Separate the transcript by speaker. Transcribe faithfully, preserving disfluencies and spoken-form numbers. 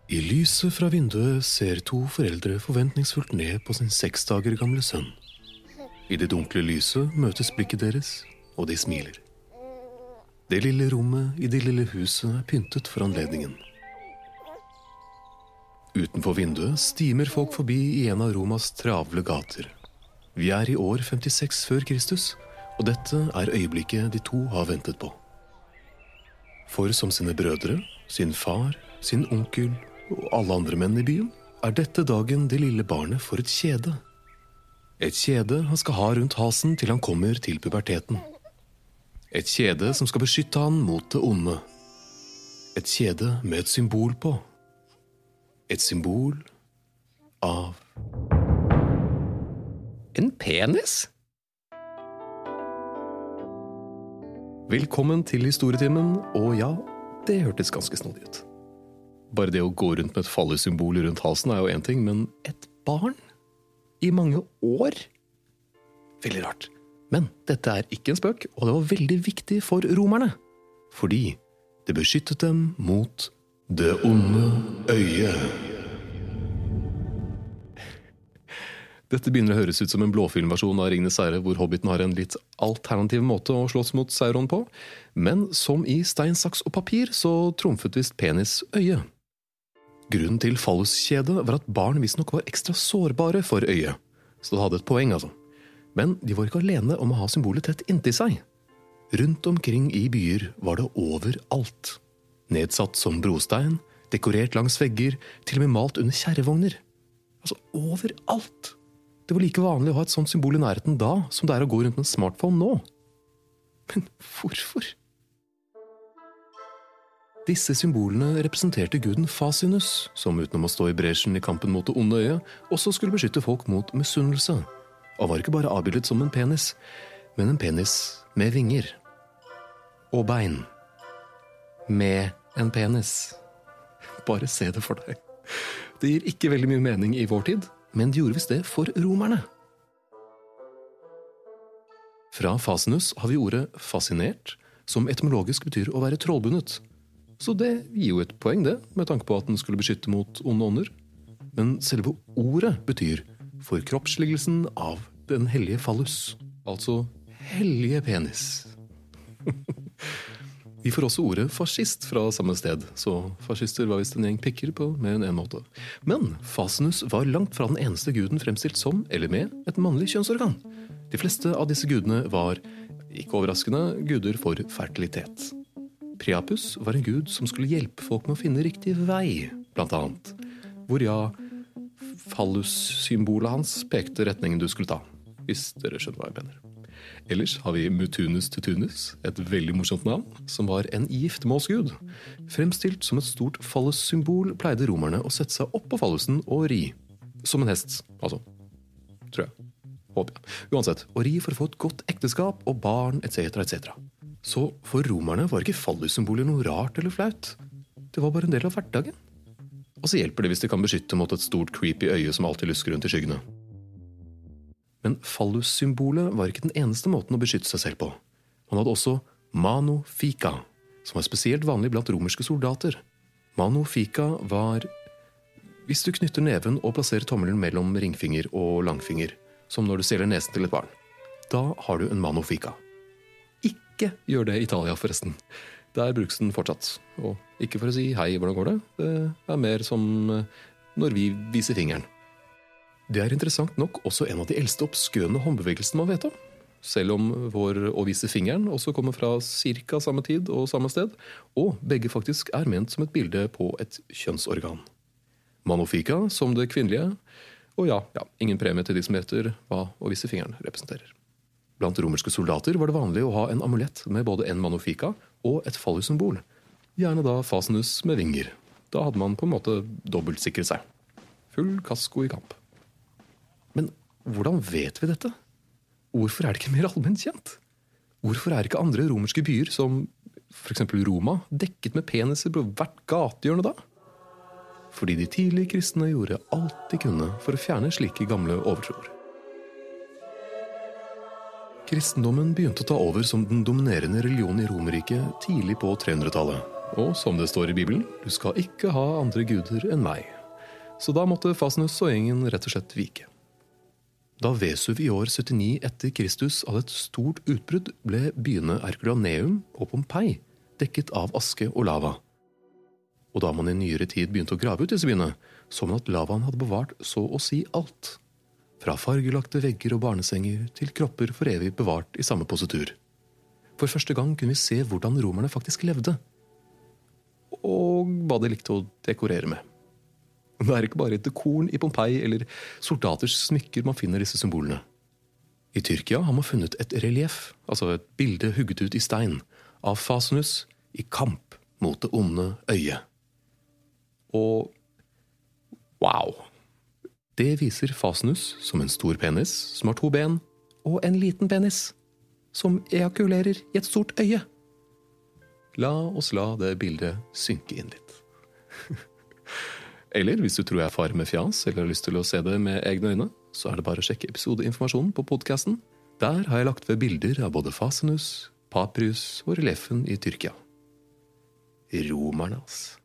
Speaker 1: I lyset fra vinduet ser to foreldre forventningsfullt ned på sin seks dager gamle sønn. I det dunkle lyset møtes blikket deres, og de smiler. Det lille rommet i det lille huset er pyntet for anledningen. Utenfor vinduet stimer folk forbi i en av Romas travle gater. Vi er i år femtiseks før Kristus, og dette er øyeblikket de to har ventet på. For som sine brødre, sin far, sin onkel og alle andre menn i byen, er dette dagen det lille barnet får et kjede. Et kjede han skal ha rundt halsen til han kommer til puberteten. Et kjede som skal beskytte han mot det onde. Et kjede med et symbol på. Et symbol av
Speaker 2: en penis?
Speaker 1: Velkommen til historietimen, og ja, det hørtes ganske snodig ut. Bare det å gå rundt med et fallesymbol rundt halsen er jo en ting, men et barn? I mange år? Veldig rart. Men dette er ikke en spøk, og det var veldig viktig for romerne. Fordi det beskyttet dem mot det onde øyet. Dette begynner å høres ut som en blåfilmversjon av Ringenes herre, hvor hobbiten har en litt alternativ måte å slåss mot Sauron på. Men som i stein, saks og papir, så trumfet visst penis øyet. Grunnen til falluskjedet var at barn visstnok var ekstra sårbare for øyet. Så det hadde et poeng, altså. Men de var ikke alene om å ha symbolet tett inntil seg. Rundt omkring i byer var det overalt. Nedsatt som brostein, dekorert langs vegger, til og med malt under kjerrevogner. Altså overalt. Det var like vanlig å ha et sånt symbol i nærheten da, som det er å gå rundt med en smartphone nå. Men hvorfor? Disse symbolene representerte guden Fasinus, som utenom å stå i bresjen i kampen mot det onde øyet, også skulle beskytte folk mot misunnelse. Og var ikke bare avbildet som en penis, men en penis med vinger. Og bein. Med en penis. Bare se det for deg. Det gir ikke veldig mye mening i vår tid, men de gjorde visst det for romerne. Fra Fasinus har vi ordet fascinert, som etymologisk betyr å være trollbundet. Så det gir jo et poeng det, med tanke på at den skulle beskytte mot onde ånder. Men selve ordet betyr forkroppsliggelsen av den hellige fallus, altså hellige penis. Vi får også ordet fascist fra samme sted, så fascister var visst en gjeng pikker på mer enn en måte. Men Fasinus var langt fra den eneste guden fremstilt som, eller med, et mannlig kjønnsorgan. De fleste av disse gudene var, ikke overraskende, guder for fertilitet. Priapus var en gud som skulle hjelpe folk med å finne riktig vei, blant annet. Hvor ja, fallus-symbolet hans pekte retningen du skulle ta, hvis dere skjønner hva jeg mener. Ellers har vi Mutunus Tutunus, et veldig morsomt navn, som var en giftermålsgud. Fremstilt som et stort fallus-symbol pleide romerne å sette seg opp på fallusen og ri. Som en hest, altså. Tror jeg. Håper jeg. Uansett, å ri for å få et godt ekteskap og barn, et cetera, et cetera. Så for romerne var ikke fallussymbolet noe rart eller flaut. Det var bare en del av hverdagen. Og så hjelper det hvis de kan beskytte mot et stort creepy øye som alltid lusker rundt i skyggene. Men fallussymbolet var ikke den eneste måten å beskytte seg selv på. Man hadde også mano fica, som var spesielt vanlig blant romerske soldater. Mano fica var hvis du knytter neven og plasserer tommelen mellom ringfinger og langfinger, som når du seler nesen til et barn. Da har du en mano fica. Ikke gjør det i Italia, forresten. Der brukes den fortsatt. Og ikke for å si hei, hvordan går det? Det er mer som når vi viser fingeren. Det er interessant nok også en av de eldste oppskøende håndbevegelsene man vet om. Selv om vår å vise fingeren også kommer fra cirka samme tid og samme sted, og begge faktisk er ment som et bilde på et kjønnsorgan. Mano fica som det kvinnelige, og ja, ja, ingen premie til de som heter hva å vise fingeren representerer. Blant romerske soldater var det vanlig å ha en amulett med både en mano fica og et fallussymbol. Gjerne da Fasinus med vinger. Da hadde man på en måte dobbeltsikret seg. Full kasko i kamp. Men hvordan vet vi dette? Hvorfor er det ikke mer allment kjent? Hvorfor er ikke andre romerske byer, som for eksempel Roma, dekket med peniser på hvert gatehjørne da? Fordi de tidlige kristne gjorde alt de kunne for å fjerne slike gamle overtroer. Kristendommen begynte å ta over som den dominerende religionen i Romerriket tidlig på tre hundretallet. Og som det står i Bibelen, du skal ikke ha andre guder enn meg. Så da måtte Fasanus og gjengen rett og slett vike. Da Vesuv i år syttini etter Kristus hadde et stort utbrudd, ble byene Herculaneum og Pompeii dekket av aske og lava. Og da man i nyere tid begynte å grave ut disse byene, så man at lavaen hadde bevart så å si alt. Fra fargelagte vegger og barnesenger til kropper for evig bevart i samme positur. For første gang kunne vi se hvordan romerne faktisk levde. Og hva de likte å dekorere med. Det er ikke bare et dekorn i Pompeii eller soldaters smykker man finner disse symbolene. I Tyrkia har man funnet et relieff, altså et bilde hugget ut i stein, av Fasanus i kamp mot det onde øyet. Og wow! Det viser Fasanus som en stor penis som har to ben, og en liten penis som ejakulerer i et stort øye. La oss la det bildet synke inn litt. Eller hvis du tror jeg er far med fjas, eller har lyst til å se det med egne øyne, så er det bare å sjekke episodeinformasjonen på podcasten. Der har jeg lagt ved bilder av både Fasanus, Papyrus og relieffen i Tyrkia. Romerne, ass.